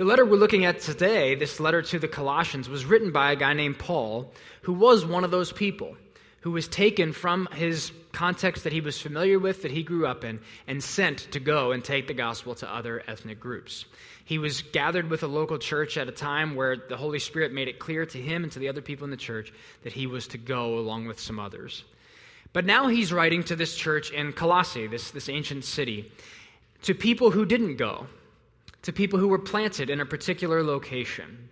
The letter we're looking at today, this letter to the Colossians, was written by a guy named Paul, who was one of those people who was taken from his context that he was familiar with, that he grew up in, and sent to go and take the gospel to other ethnic groups. He was gathered with a local church at a time where the Holy Spirit made it clear to him and to the other people in the church that he was to go along with some others. But now he's writing to this church in Colossae, this ancient city, to people who didn't go, to people who were planted in a particular location.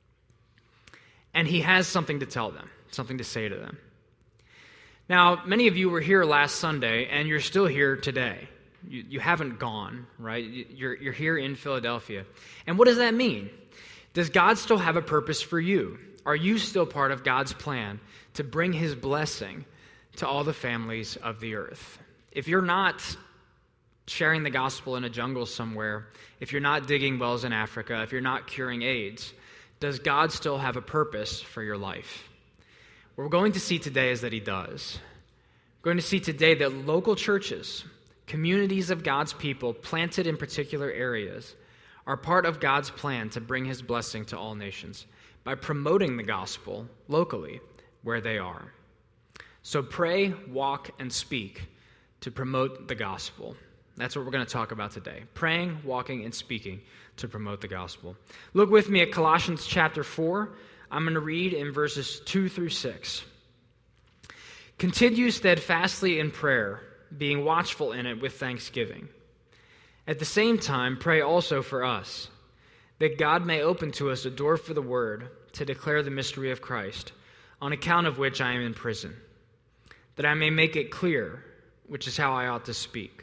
And he has something to tell them, something to say to them. Now, many of you were here last Sunday, and you're still here today. You haven't gone, right? You're here in Philadelphia. And what does that mean? Does God still have a purpose for you? Are you still part of God's plan to bring his blessing to all the families of the earth? If you're not sharing the gospel in a jungle somewhere, if you're not digging wells in Africa, if you're not curing AIDS, does God still have a purpose for your life? What we're going to see today is that he does. We're going to see today that local churches, communities of God's people planted in particular areas, are part of God's plan to bring his blessing to all nations by promoting the gospel locally where they are. So pray, walk, and speak to promote the gospel. That's what we're going to talk about today. Praying, walking, and speaking to promote the gospel. Look with me at Colossians chapter 4. I'm going to read in verses 2 through 6. Continue steadfastly in prayer, being watchful in it with thanksgiving. At the same time, pray also for us, that God may open to us a door for the word to declare the mystery of Christ, on account of which I am in prison, that I may make it clear, which is how I ought to speak.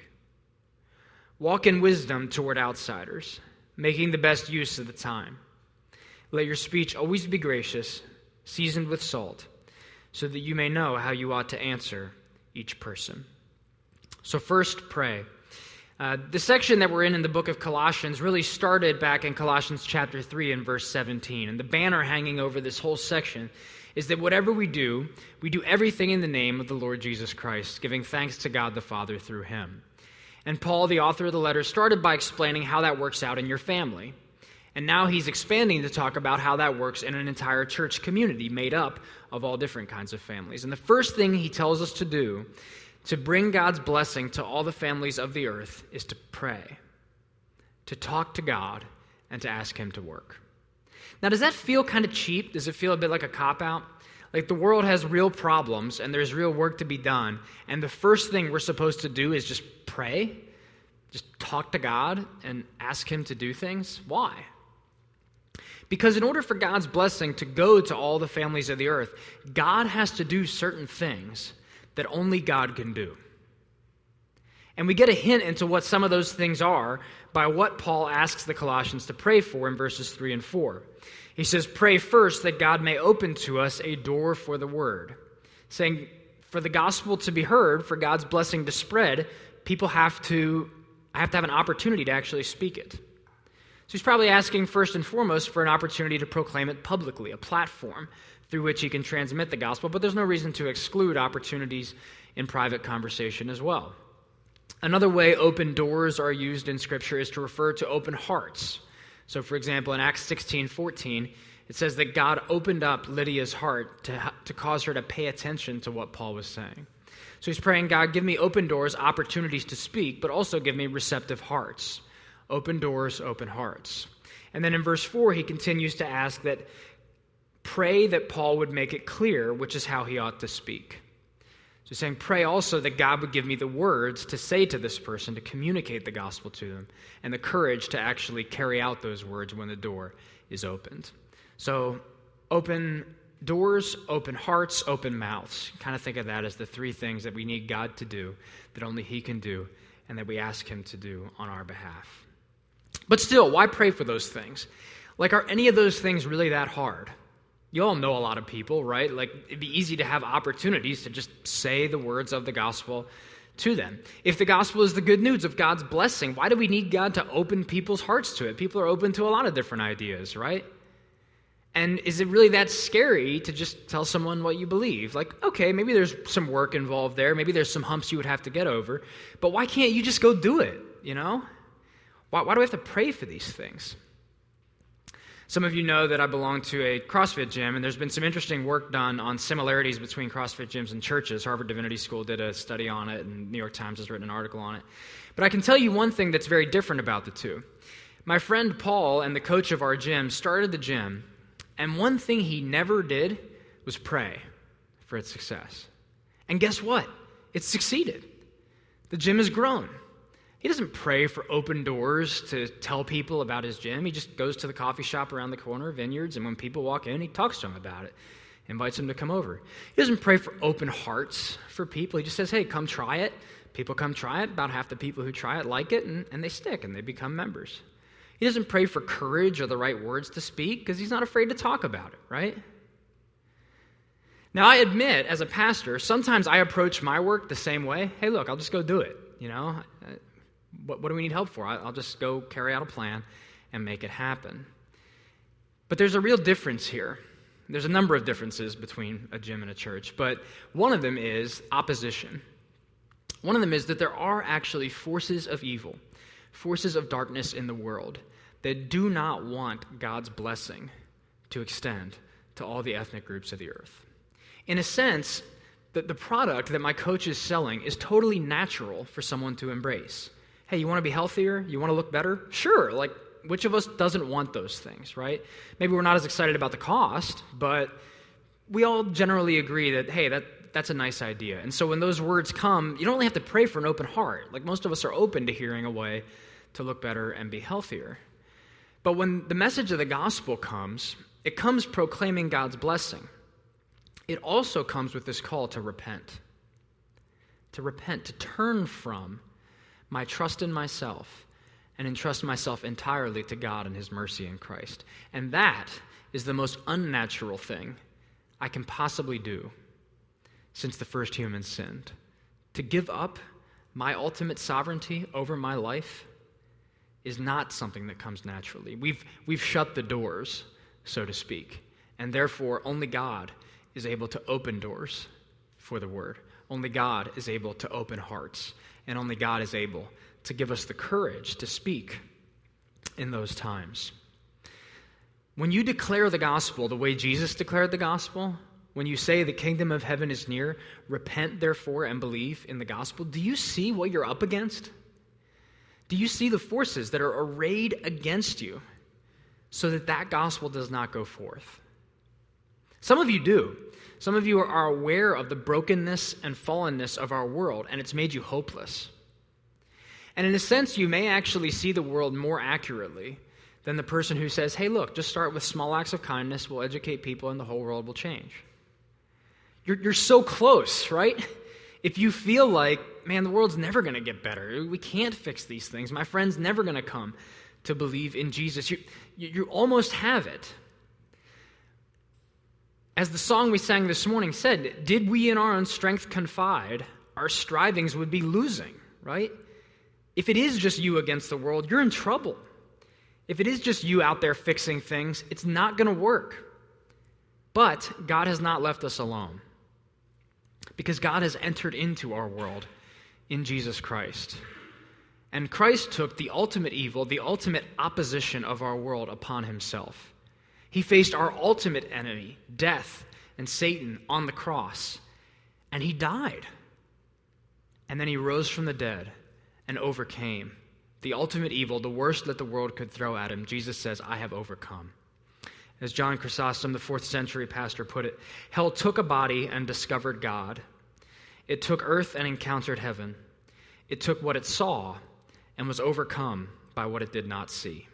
Walk in wisdom toward outsiders, making the best use of the time. Let your speech always be gracious, seasoned with salt, so that you may know how you ought to answer each person. So first, pray. The section that we're in the book of Colossians really started back in Colossians chapter 3 and verse 17. And the banner hanging over this whole section is that whatever we do everything in the name of the Lord Jesus Christ, giving thanks to God the Father through him. And Paul, the author of the letter, started by explaining how that works out in your family. And now he's expanding to talk about how that works in an entire church community made up of all different kinds of families. And the first thing he tells us to do to bring God's blessing to all the families of the earth is to pray, to talk to God, and to ask him to work. Now, does that feel kind of cheap? Does it feel a bit like a cop-out? Like the world has real problems and there's real work to be done, and the first thing we're supposed to do is just pray, just talk to God and ask him to do things? Why? Because in order for God's blessing to go to all the families of the earth, God has to do certain things that only God can do. And we get a hint into what some of those things are by what Paul asks the Colossians to pray for in verses 3 and 4. He says, pray first that God may open to us a door for the word. Saying, for the gospel to be heard, for God's blessing to spread, people have to have an opportunity to actually speak it. So he's probably asking first and foremost for an opportunity to proclaim it publicly, a platform through which he can transmit the gospel, but there's no reason to exclude opportunities in private conversation as well. Another way open doors are used in Scripture is to refer to open hearts. So for example, in Acts 16:14, it says that God opened up Lydia's heart to cause her to pay attention to what Paul was saying. So he's praying, God, give me open doors, opportunities to speak, but also give me receptive hearts. Open doors, open hearts. And then in verse 4, he continues to ask that pray that Paul would make it clear, which is how he ought to speak. So he's saying, pray also that God would give me the words to say to this person, to communicate the gospel to them, and the courage to actually carry out those words when the door is opened. So open doors, open hearts, open mouths. Kind of think of that as the three things that we need God to do, that only he can do, and that we ask him to do on our behalf. But still, why pray for those things? Like, are any of those things really that hard? You all know a lot of people, right? Like, it'd be easy to have opportunities to just say the words of the gospel to them. If the gospel is the good news of God's blessing, why do we need God to open people's hearts to it? People are open to a lot of different ideas, right? And is it really that scary to just tell someone what you believe? Like, okay, maybe there's some work involved there. Maybe there's some humps you would have to get over. But why can't you just go do it, you know? Why do we have to pray for these things? Some of you know that I belong to a CrossFit gym, and there's been some interesting work done on similarities between CrossFit gyms and churches. Harvard Divinity School did a study on it, and New York Times has written an article on it. But I can tell you one thing that's very different about the two. My friend Paul and the coach of our gym started the gym, and one thing he never did was pray for its success. And guess what? It succeeded. The gym has grown. He doesn't pray for open doors to tell people about his gym. He just goes to the coffee shop around the corner, Vineyards, and when people walk in, he talks to them about it, invites them to come over. He doesn't pray for open hearts for people. He just says, hey, come try it. People come try it. About half the people who try it like it, and they stick, and they become members. He doesn't pray for courage or the right words to speak because he's not afraid to talk about it, right? Now, I admit, as a pastor, sometimes I approach my work the same way. Hey, look, I'll just go do it, you know? What do we need help for? I'll just go carry out a plan and make it happen. But there's a real difference here. There's a number of differences between a gym and a church, but one of them is opposition. One of them is that there are actually forces of evil, forces of darkness in the world that do not want God's blessing to extend to all the ethnic groups of the earth. In a sense, the product that my coach is selling is totally natural for someone to embrace. Hey, you want to be healthier? You want to look better? Sure, like which of us doesn't want those things, right? Maybe we're not as excited about the cost, but we all generally agree that, hey, that's a nice idea. And so when those words come, you don't only have to pray for an open heart. Like most of us are open to hearing a way to look better and be healthier. But when the message of the gospel comes, it comes proclaiming God's blessing. It also comes with this call to repent, to turn from my trust in myself and entrust myself entirely to God and his mercy in Christ. And that is the most unnatural thing I can possibly do since the first human sinned. To give up my ultimate sovereignty over my life is not something that comes naturally. We've shut the doors, so to speak, and therefore only God is able to open doors for the word. Only God is able to open hearts, and only God is able to give us the courage to speak in those times. When you declare the gospel the way Jesus declared the gospel, when you say the kingdom of heaven is near, repent therefore and believe in the gospel, do you see what you're up against? Do you see the forces that are arrayed against you so that gospel does not go forth? Some of you do. Some of you are aware of the brokenness and fallenness of our world, and it's made you hopeless. And in a sense, you may actually see the world more accurately than the person who says, hey, look, just start with small acts of kindness, we'll educate people, and the whole world will change. You're so close, right? If you feel like, man, the world's never going to get better, we can't fix these things, my friend's never going to come to believe in Jesus, you almost have it. As the song we sang this morning said, did we in our own strength confide, our strivings would be losing, right? If it is just you against the world, you're in trouble. If it is just you out there fixing things, it's not going to work. But God has not left us alone, because God has entered into our world in Jesus Christ. And Christ took the ultimate evil, the ultimate opposition of our world upon himself. He faced our ultimate enemy, death and Satan, on the cross, and he died. And then he rose from the dead and overcame the ultimate evil, the worst that the world could throw at him. Jesus says, I have overcome. As John Chrysostom, the 4th century pastor, put it, hell took a body and discovered God. It took earth and encountered heaven. It took what it saw and was overcome by what it did not see.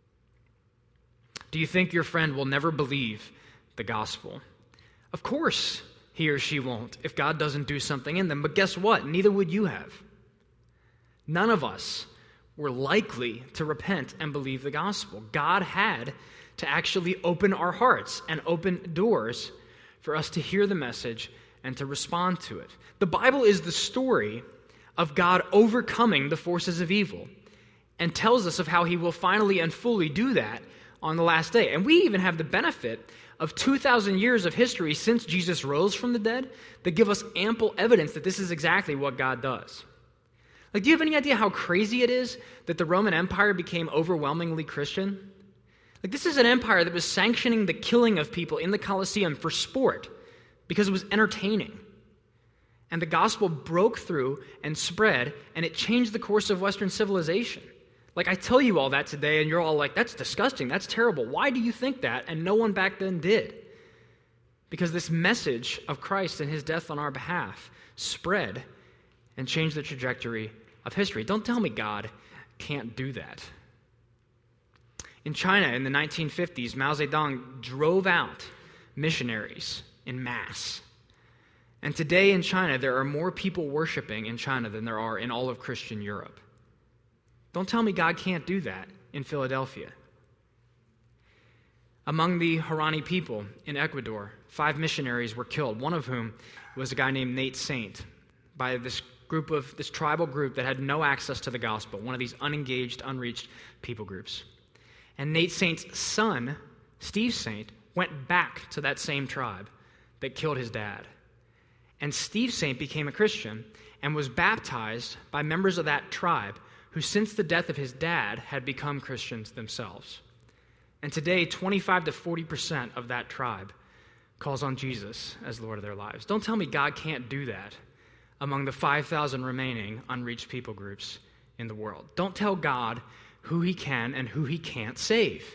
Do you think your friend will never believe the gospel? Of course he or she won't if God doesn't do something in them. But guess what? Neither would you have. None of us were likely to repent and believe the gospel. God had to actually open our hearts and open doors for us to hear the message and to respond to it. The Bible is the story of God overcoming the forces of evil and tells us of how he will finally and fully do that on the last day. And we even have the benefit of 2,000 years of history since Jesus rose from the dead that give us ample evidence that this is exactly what God does. Like, do you have any idea how crazy it is that the Roman Empire became overwhelmingly Christian? Like, this is an empire that was sanctioning the killing of people in the Colosseum for sport because it was entertaining. And the gospel broke through and spread, and it changed the course of Western civilization. Like, I tell you all that today, and you're all like, that's disgusting, that's terrible. Why do you think that? And no one back then did. Because this message of Christ and his death on our behalf spread and changed the trajectory of history. Don't tell me God can't do that. In China in the 1950s, Mao Zedong drove out missionaries in mass. And today in China, there are more people worshiping in China than there are in all of Christian Europe. Don't tell me God can't do that in Philadelphia. Among the Harani people in Ecuador, 5 missionaries were killed, one of whom was a guy named Nate Saint, by this tribal group that had no access to the gospel, one of these unengaged, unreached people groups. And Nate Saint's son, Steve Saint, went back to that same tribe that killed his dad. And Steve Saint became a Christian and was baptized by members of that tribe who, since the death of his dad, had become Christians themselves. And today, 25 to 40% of that tribe calls on Jesus as Lord of their lives. Don't tell me God can't do that among the 5,000 remaining unreached people groups in the world. Don't tell God who he can and who he can't save.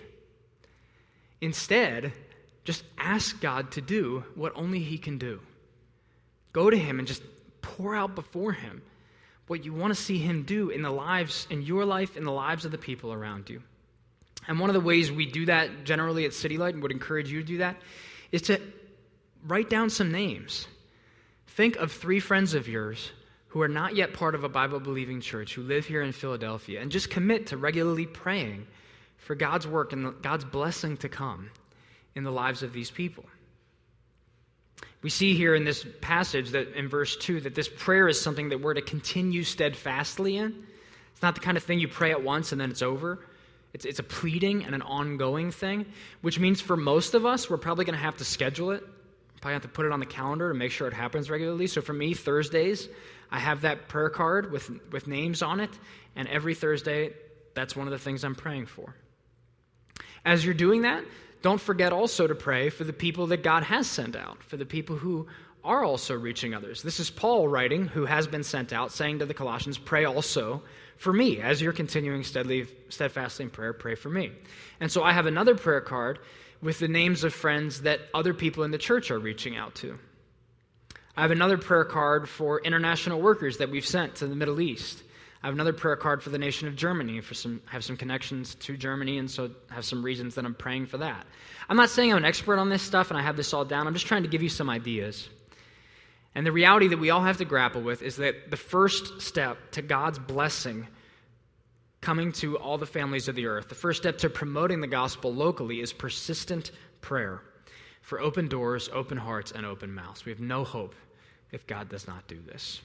Instead, just ask God to do what only he can do. Go to him and just pour out before him what you want to see him do in your life, in the lives of the people around you. And one of the ways we do that generally at City Light, and would encourage you to do that, is to write down some names. Think of 3 friends of yours who are not yet part of a Bible-believing church, who live here in Philadelphia, and just commit to regularly praying for God's work and God's blessing to come in the lives of these people. We see here in this passage that in verse 2 that this prayer is something that we're to continue steadfastly in. It's not the kind of thing you pray at once and then it's over. It's a pleading and an ongoing thing, which means for most of us, we're probably going to have to schedule it. Probably have to put it on the calendar to make sure it happens regularly. So for me, Thursdays, I have that prayer card with names on it, and every Thursday, that's one of the things I'm praying for. As you're doing that, don't forget also to pray for the people that God has sent out, for the people who are also reaching others. This is Paul writing, who has been sent out, saying to the Colossians, pray also for me. As you're continuing steadfastly in prayer, pray for me. And so I have another prayer card with the names of friends that other people in the church are reaching out to. I have another prayer card for international workers that we've sent to the Middle East. I have another prayer card for the nation of Germany. I have some connections to Germany, and so have some reasons that I'm praying for that. I'm not saying I'm an expert on this stuff and I have this all down. I'm just trying to give you some ideas. And the reality that we all have to grapple with is that the first step to God's blessing coming to all the families of the earth, the first step to promoting the gospel locally, is persistent prayer for open doors, open hearts, and open mouths. We have no hope if God does not do this.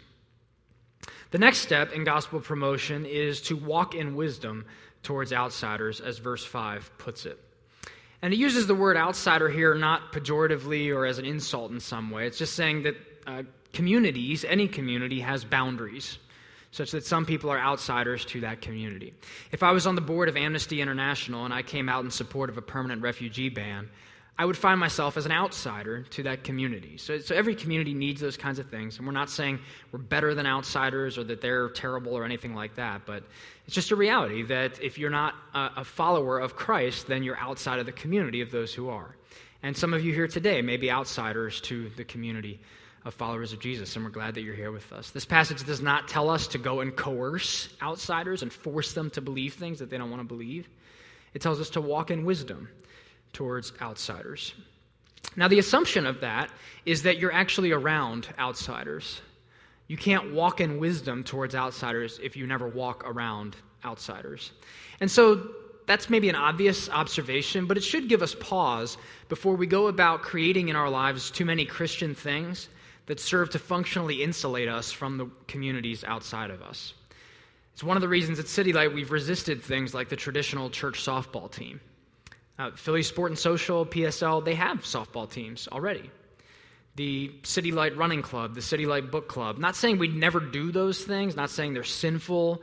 The next step in gospel promotion is to walk in wisdom towards outsiders, as verse 5 puts it. And it uses the word outsider here not pejoratively or as an insult in some way. It's just saying that communities, any community, has boundaries, such that some people are outsiders to that community. If I was on the board of Amnesty International and I came out in support of a permanent refugee ban, I would find myself as an outsider to that community. So every community needs those kinds of things, and we're not saying we're better than outsiders or that they're terrible or anything like that, but it's just a reality that if you're not a follower of Christ, then you're outside of the community of those who are. And some of you here today may be outsiders to the community of followers of Jesus, and we're glad that you're here with us. This passage does not tell us to go and coerce outsiders and force them to believe things that they don't want to believe. It tells us to walk in wisdom towards outsiders. Now, the assumption of that is that you're actually around outsiders. You can't walk in wisdom towards outsiders if you never walk around outsiders. And so that's maybe an obvious observation, but it should give us pause before we go about creating in our lives too many Christian things that serve to functionally insulate us from the communities outside of us. It's one of the reasons at City Light we've resisted things like the traditional church softball team. Philly Sport and Social, PSL, they have softball teams already. The City Light Running Club, the City Light Book Club. Not saying we'd never do those things, not saying they're sinful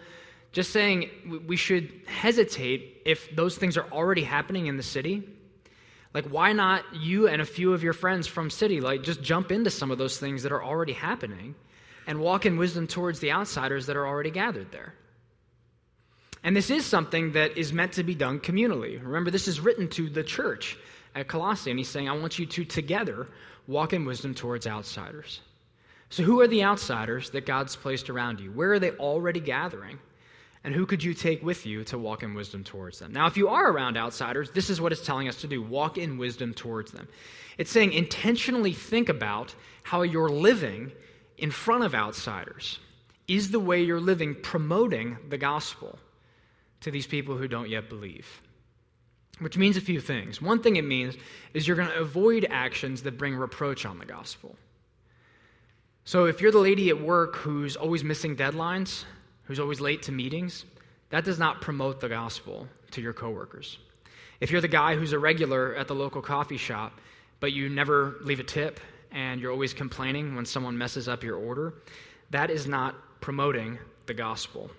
just saying we should hesitate if those things are already happening in the city. Like, why not you and a few of your friends from city, like, just jump into some of those things that are already happening and walk in wisdom towards the outsiders that are already gathered there. And this is something that is meant to be done communally. Remember, this is written to the church at Colossae, and he's saying, I want you to together walk in wisdom towards outsiders. So who are the outsiders that God's placed around you? Where are they already gathering? And who could you take with you to walk in wisdom towards them? Now, if you are around outsiders, this is what it's telling us to do. Walk in wisdom towards them. It's saying intentionally think about how you're living in front of outsiders. Is the way you're living promoting the gospel to these people who don't yet believe? Which means a few things. One thing it means is you're going to avoid actions that bring reproach on the gospel. So if you're the lady at work who's always missing deadlines, who's always late to meetings, that does not promote the gospel to your coworkers. If you're the guy who's a regular at the local coffee shop, but you never leave a tip and you're always complaining when someone messes up your order, that is not promoting the gospel.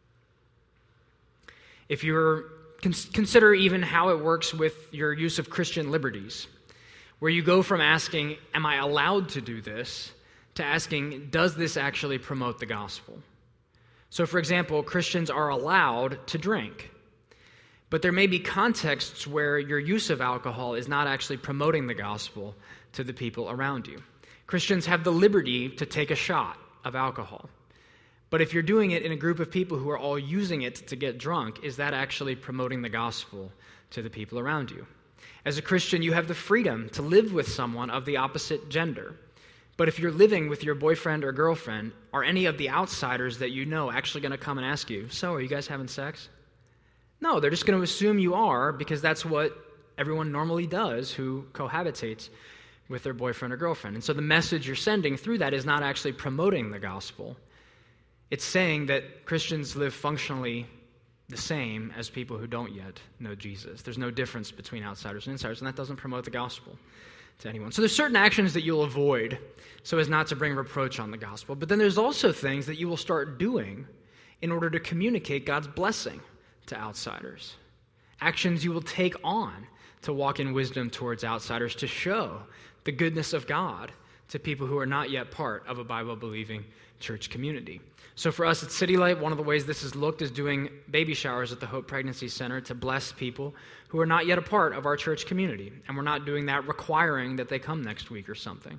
If you're consider even how it works with your use of Christian liberties, where you go from asking, am I allowed to do this, to asking, does this actually promote the gospel? So, for example, Christians are allowed to drink, but there may be contexts where your use of alcohol is not actually promoting the gospel to the people around you. Christians have the liberty to take a shot of alcohol, but if you're doing it in a group of people who are all using it to get drunk, is that actually promoting the gospel to the people around you? As a Christian, you have the freedom to live with someone of the opposite gender. But if you're living with your boyfriend or girlfriend, are any of the outsiders that you know actually going to come and ask you, so are you guys having sex? No, they're just going to assume you are, because that's what everyone normally does who cohabitates with their boyfriend or girlfriend. And so the message you're sending through that is not actually promoting the gospel. It's saying that Christians live functionally the same as people who don't yet know Jesus. There's no difference between outsiders and insiders, and that doesn't promote the gospel to anyone. So there's certain actions that you'll avoid so as not to bring reproach on the gospel. But then there's also things that you will start doing in order to communicate God's blessing to outsiders. Actions you will take on to walk in wisdom towards outsiders, to show the goodness of God to people who are not yet part of a Bible-believing church community. So for us at City Light, one of the ways this is looked is doing baby showers at the Hope Pregnancy Center to bless people who are not yet a part of our church community. And we're not doing that requiring that they come next week or something.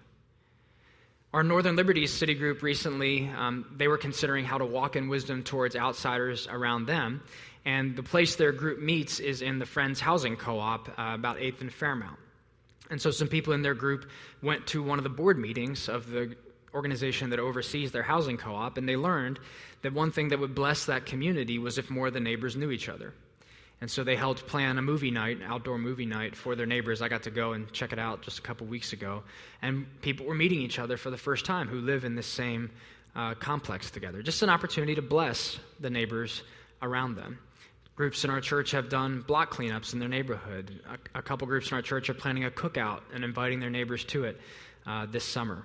Our Northern Liberties City group recently, they were considering how to walk in wisdom towards outsiders around them. And the place their group meets is in the Friends Housing Co-op, about 8th and Fairmount. And so some people in their group went to one of the board meetings of the organization that oversees their housing co-op, and they learned that one thing that would bless that community was if more of the neighbors knew each other. And so they helped plan a movie night, an outdoor movie night for their neighbors. I got to go and check it out just a couple weeks ago, and people were meeting each other for the first time who live in this same complex together. Just an opportunity to bless the neighbors around them. Groups in our church have done block cleanups in their neighborhood. A couple groups in our church are planning a cookout and inviting their neighbors to it this summer.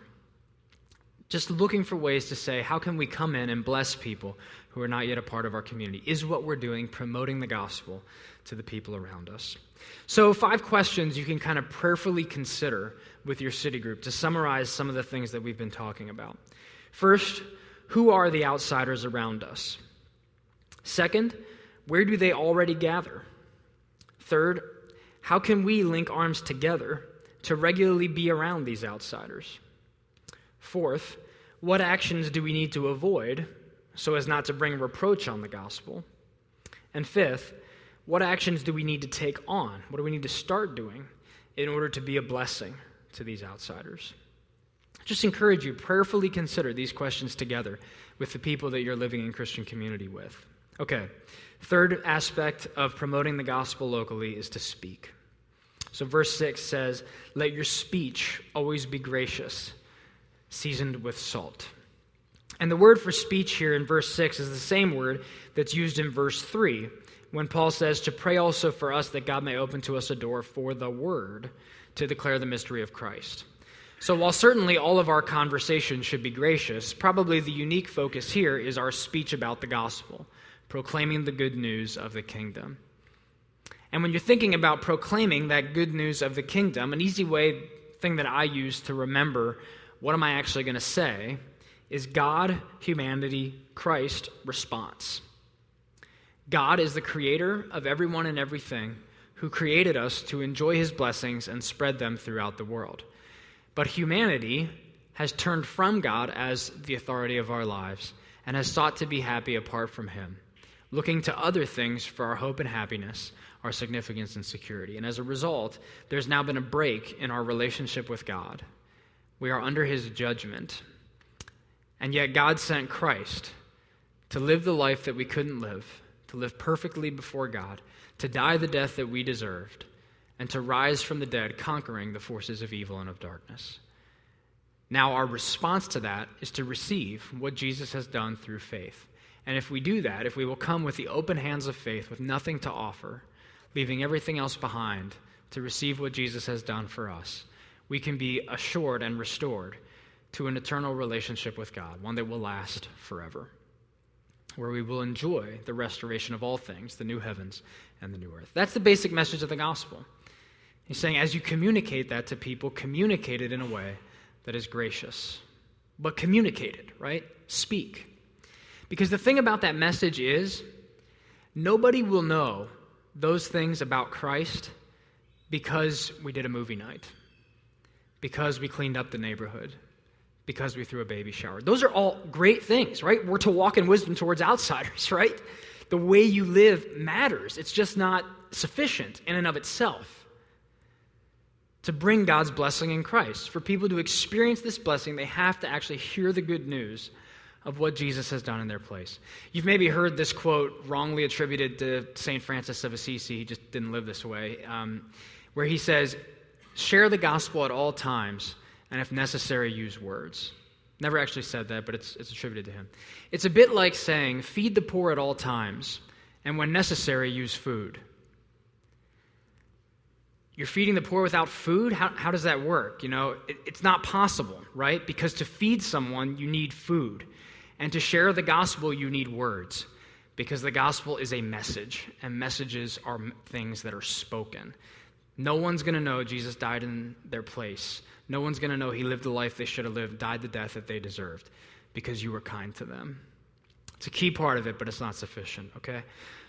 Just looking for ways to say, how can we come in and bless people who are not yet a part of our community? Is what we're doing promoting the gospel to the people around us? So 5 questions you can kind of prayerfully consider with your city group to summarize some of the things that we've been talking about. First, who are the outsiders around us? Second, where do they already gather? Third, how can we link arms together to regularly be around these outsiders? Fourth, what actions do we need to avoid so as not to bring reproach on the gospel? And fifth, what actions do we need to take on? What do we need to start doing in order to be a blessing to these outsiders? Just encourage you, prayerfully consider these questions together with the people that you're living in Christian community with. Okay, third aspect of promoting the gospel locally is to speak. So verse 6 says, "Let your speech always be gracious, seasoned with salt." And the word for speech here in verse 6 is the same word that's used in verse 3 when Paul says to pray also for us that God may open to us a door for the word to declare the mystery of Christ. So while certainly all of our conversation should be gracious, probably the unique focus here is our speech about the gospel. proclaiming the good news of the kingdom. And when you're thinking about proclaiming that good news of the kingdom, an easy thing that I use to remember what am I actually going to say is God, humanity, Christ, response. God is the creator of everyone and everything who created us to enjoy his blessings and spread them throughout the world. But humanity has turned from God as the authority of our lives and has sought to be happy apart from him, looking to other things for our hope and happiness, our significance and security. And as a result, there's now been a break in our relationship with God. We are under his judgment. And yet God sent Christ to live the life that we couldn't live, to live perfectly before God, to die the death that we deserved, and to rise from the dead, conquering the forces of evil and of darkness. Now our response to that is to receive what Jesus has done through faith. And if we do that, if we will come with the open hands of faith with nothing to offer, leaving everything else behind to receive what Jesus has done for us, we can be assured and restored to an eternal relationship with God, one that will last forever, where we will enjoy the restoration of all things, the new heavens and the new earth. That's the basic message of the gospel. He's saying as you communicate that to people, communicate it in a way that is gracious. But communicate it, right? Speak. Because the thing about that message is nobody will know those things about Christ because we did a movie night, because we cleaned up the neighborhood, because we threw a baby shower. Those are all great things, right? We're to walk in wisdom towards outsiders, right? The way you live matters. It's just not sufficient in and of itself to bring God's blessing in Christ. For people to experience this blessing, they have to actually hear the good news of what Jesus has done in their place. You've maybe heard this quote wrongly attributed to St. Francis of Assisi. He just didn't live this way, where he says, share the gospel at all times, and if necessary, use words. Never actually said that, but it's attributed to him. It's a bit like saying, feed the poor at all times, and when necessary, use food. You're feeding the poor without food? How does that work? It's not possible, right? Because to feed someone, you need food. And to share the gospel, you need words. Because the gospel is a message, and messages are things that are spoken. No one's going to know Jesus died in their place. No one's going to know he lived the life they should have lived, died the death that they deserved, because you were kind to them. It's a key part of it, but it's not sufficient, okay?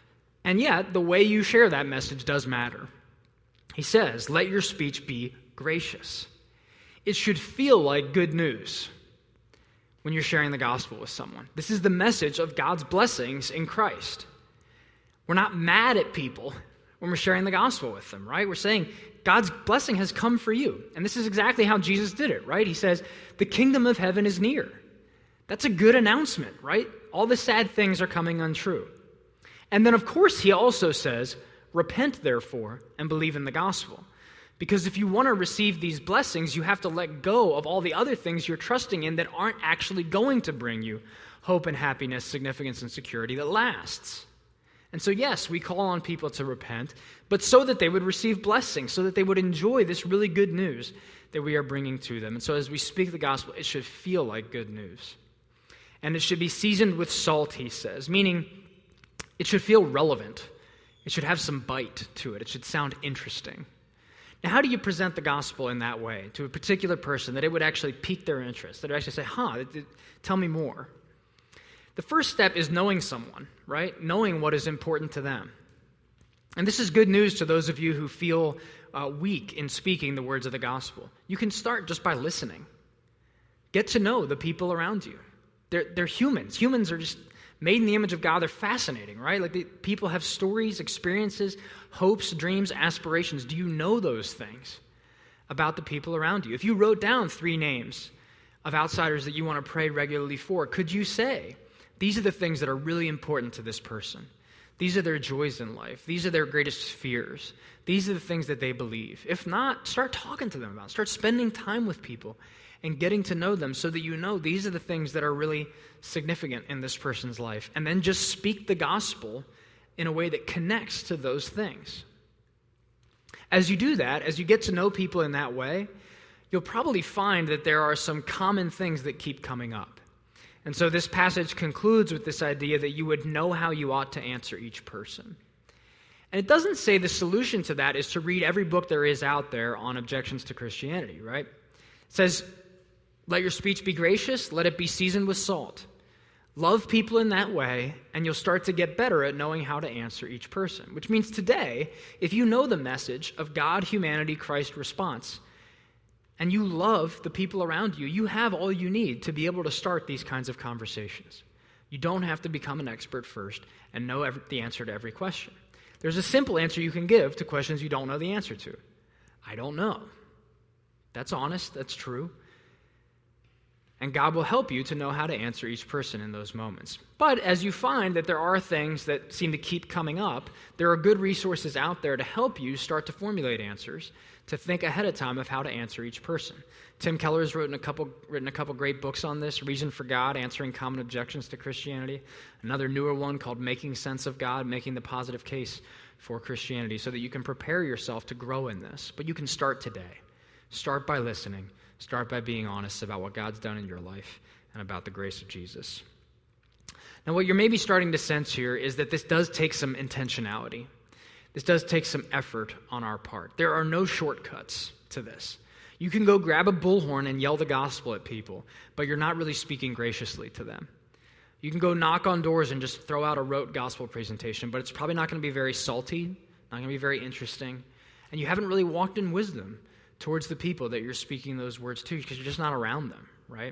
And yet, the way you share that message does matter. He says, let your speech be gracious. It should feel like good news when you're sharing the gospel with someone. This is the message of God's blessings in Christ. We're not mad at people when we're sharing the gospel with them, right? We're saying God's blessing has come for you. And this is exactly how Jesus did it, right? He says, the kingdom of heaven is near. That's a good announcement, right? All the sad things are coming untrue. And then, of course, he also says, repent, therefore, and believe in the gospel. Because if you want to receive these blessings, you have to let go of all the other things you're trusting in that aren't actually going to bring you hope and happiness, significance and security that lasts. And so, yes, we call on people to repent, but so that they would receive blessings, so that they would enjoy this really good news that we are bringing to them. And so as we speak the gospel, it should feel like good news. And it should be seasoned with salt, he says, meaning it should feel relevant. It should have some bite to it. It should sound interesting. Now, how do you present the gospel in that way to a particular person that it would actually pique their interest, that it would actually say, tell me more? The first step is knowing someone, right? Knowing what is important to them. And this is good news to those of you who feel weak in speaking the words of the gospel. You can start just by listening. Get to know the people around you. They're humans. Humans are just made in the image of God. They're fascinating, right? Like people have stories, experiences, hopes, dreams, aspirations. Do you know those things about the people around you? If you wrote down 3 names of outsiders that you want to pray regularly for, could you say, these are the things that are really important to this person. These are their joys in life. These are their greatest fears. These are the things that they believe. If not, start talking to them about it. Start spending time with people and getting to know them so that you know these are the things that are really significant in this person's life. And then just speak the gospel in a way that connects to those things. As you do that, as you get to know people in that way, you'll probably find that there are some common things that keep coming up. And so this passage concludes with this idea that you would know how you ought to answer each person. And it doesn't say the solution to that is to read every book there is out there on objections to Christianity, right? It says, let your speech be gracious, let it be seasoned with salt. Love people in that way, and you'll start to get better at knowing how to answer each person. Which means today, if you know the message of God, humanity, Christ response, and you love the people around you, you have all you need to be able to start these kinds of conversations. You don't have to become an expert first and know the answer to every question. There's a simple answer you can give to questions you don't know the answer to. I don't know. That's honest, that's true. And God will help you to know how to answer each person in those moments. But as you find that there are things that seem to keep coming up, there are good resources out there to help you start to formulate answers, to think ahead of time of how to answer each person. Tim Keller has written a couple great books on this, Reason for God, Answering Common Objections to Christianity. Another newer one called Making Sense of God, Making the Positive Case for Christianity, so that you can prepare yourself to grow in this. But you can start today. Start by listening. Start by being honest about what God's done in your life and about the grace of Jesus. Now, what you're maybe starting to sense here is that this does take some intentionality. This does take some effort on our part. There are no shortcuts to this. You can go grab a bullhorn and yell the gospel at people, but you're not really speaking graciously to them. You can go knock on doors and just throw out a rote gospel presentation, but it's probably not going to be very salty, not going to be very interesting, and you haven't really walked in wisdom towards the people that you're speaking those words to because you're just not around them, right?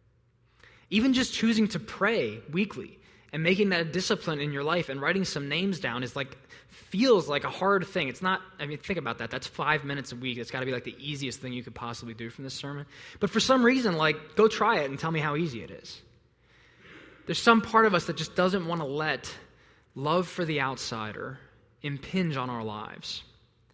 Even just choosing to pray weekly and making that a discipline in your life and writing some names down feels like a hard thing. It's not, think about that. That's 5 minutes a week. It's got to be like the easiest thing you could possibly do from this sermon. But for some reason, go try it and tell me how easy it is. There's some part of us that just doesn't want to let love for the outsider impinge on our lives.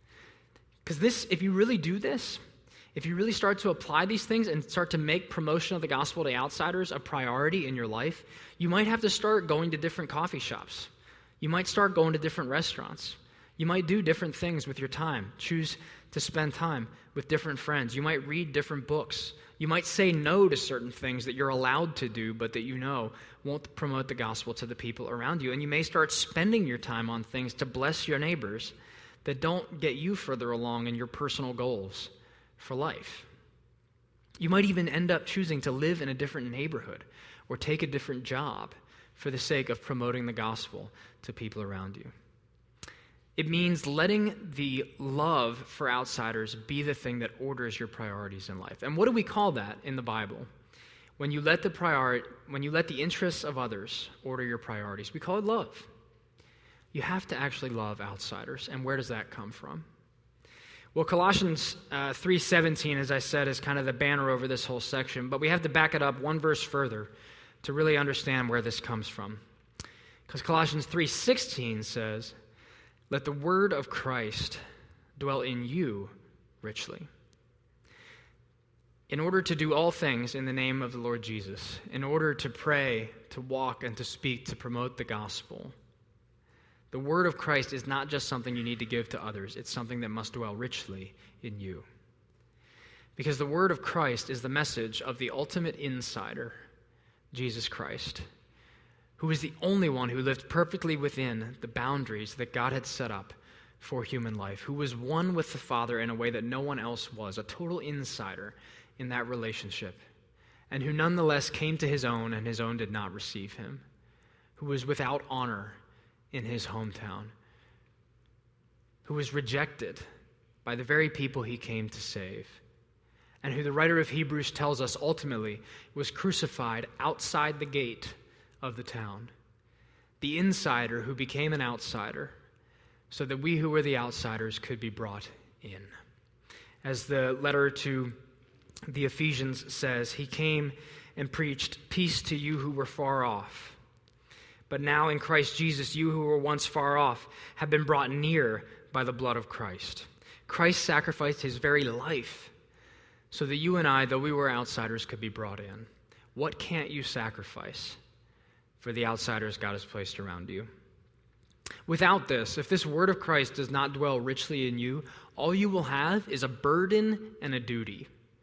Because if you really do this, if you really start to apply these things and start to make promotion of the gospel to outsiders a priority in your life, you might have to start going to different coffee shops. You might start going to different restaurants. You might do different things with your time. Choose to spend time with different friends. You might read different books. You might say no to certain things that you're allowed to do, but that you know won't promote the gospel to the people around you. And you may start spending your time on things to bless your neighbors that don't get you further along in your personal goals for life. You might even end up choosing to live in a different neighborhood or take a different job for the sake of promoting the gospel to people around you. It means letting the love for outsiders be the thing that orders your priorities in life. And what do we call that in the Bible? When you let the interests of others order your priorities, we call it love. You have to actually love outsiders. And where does that come from? Well, Colossians 3:17, as I said, is kind of the banner over this whole section, but we have to back it up one verse further to really understand where this comes from. Because Colossians 3:16 says, "Let the word of Christ dwell in you richly." In order to do all things in the name of the Lord Jesus, in order to pray, to walk, and to speak, to promote the gospel, the word of Christ is not just something you need to give to others. It's something that must dwell richly in you. Because the word of Christ is the message of the ultimate insider, Jesus Christ, who is the only one who lived perfectly within the boundaries that God had set up for human life, who was one with the Father in a way that no one else was, a total insider in that relationship, and who nonetheless came to his own, and his own did not receive him, who was without honor in his hometown, who was rejected by the very people he came to save, and who the writer of Hebrews tells us ultimately was crucified outside the gate of the town. The insider who became an outsider so that we who were the outsiders could be brought in. As the letter to the Ephesians says, he came and preached peace to you who were far off. But now in Christ Jesus, you who were once far off have been brought near by the blood of Christ. Christ sacrificed his very life so that you and I, though we were outsiders, could be brought in. What can't you sacrifice for the outsiders God has placed around you? Without this, if this word of Christ does not dwell richly in you, all you will have is a burden and a duty.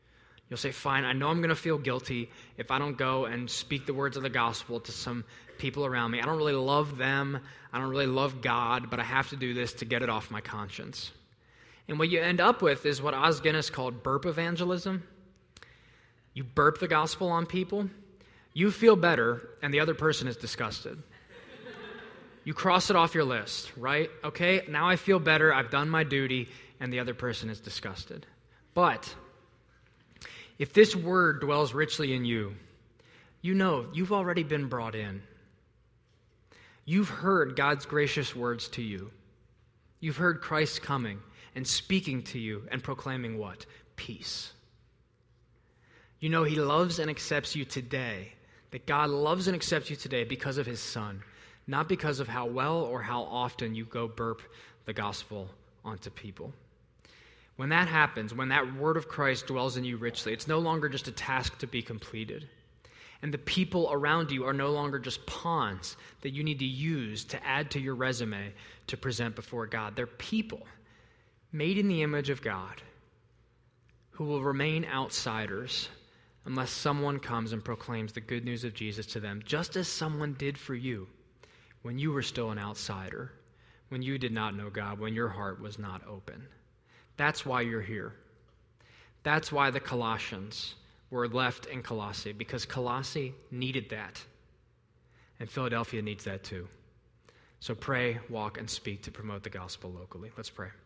You'll say, fine, I know I'm going to feel guilty if I don't go and speak the words of the gospel to some people around me. I don't really love them. I don't really love God, but I have to do this to get it off my conscience. And what you end up with is what Os Guinness called burp evangelism. You burp the gospel on people, you feel better, and the other person is disgusted. You cross it off your list, right? Okay, now I feel better, I've done my duty, and the other person is disgusted. But if this word dwells richly in you, you know you've already been brought in. You've heard God's gracious words to you. You've heard Christ coming and speaking to you and proclaiming what? Peace. You know he loves and accepts you today, that God loves and accepts you today because of his Son, not because of how well or how often you go burp the gospel onto people. When that happens, when that word of Christ dwells in you richly, it's no longer just a task to be completed. And the people around you are no longer just pawns that you need to use to add to your resume to present before God. They're people made in the image of God who will remain outsiders unless someone comes and proclaims the good news of Jesus to them, just as someone did for you when you were still an outsider, when you did not know God, when your heart was not open. That's why you're here. That's why the Colossians were left in Colossae, because Colossae needed that. And Philadelphia needs that too. So pray, walk, and speak to promote the gospel locally. Let's pray.